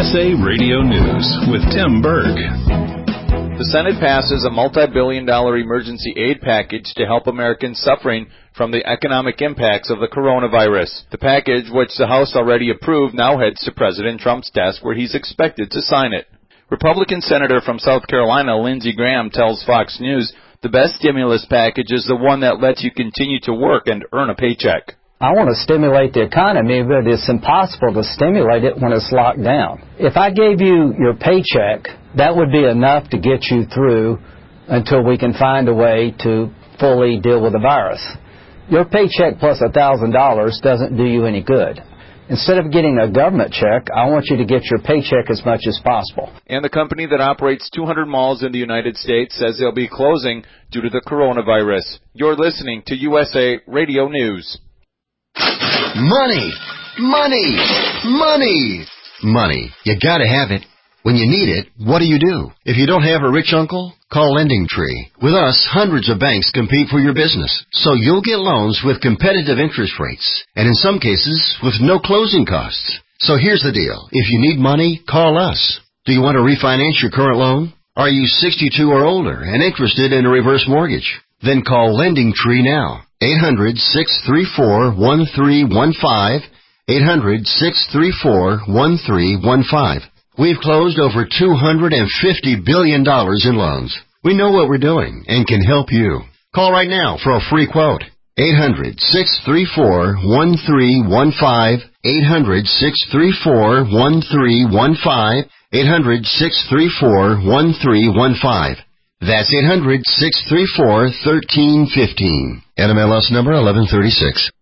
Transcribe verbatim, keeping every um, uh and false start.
S A Radio News with Tim Berg. The Senate passes a multi-billion dollar emergency aid package to help Americans suffering from the economic impacts of the coronavirus. The package, which the House already approved, now heads to President Trump's desk, where he's expected to sign it. Republican Senator from South Carolina, Lindsey Graham, tells Fox News the best stimulus package is the one that lets you continue to work and earn a paycheck. I want to stimulate the economy, but it's impossible to stimulate it when it's locked down. If I gave you your paycheck, that would be enough to get you through until we can find a way to fully deal with the virus. Your paycheck plus one thousand dollars doesn't do you any good. Instead of getting a government check, I want you to get your paycheck as much as possible. And the company that operates two hundred malls in the United States says they'll be closing due to the coronavirus. You're listening to U S A Radio News. Money, money, money, money. You gotta have it. When you need it, what do you do? If you don't have a rich uncle, call Lending Tree. With us, hundreds of banks compete for your business, so you'll get loans with competitive interest rates, and in some cases, with no closing costs. So here's the deal. If you need money, call us. Do you want to refinance your current loan? Are you sixty-two or older and interested in a reverse mortgage? Then call Lending Tree now. eight hundred, six three four, one three one five, eight hundred, six three four, one three one five. We've closed over two hundred fifty billion dollars in loans. We know what we're doing and can help you. Call right now for a free quote. eight hundred, six three four, one three one five, eight hundred, six three four, one three one five, eight hundred, six three four, one three one five. That's eight hundred, six three four, one three one five. N M L S number eleven thirty-six.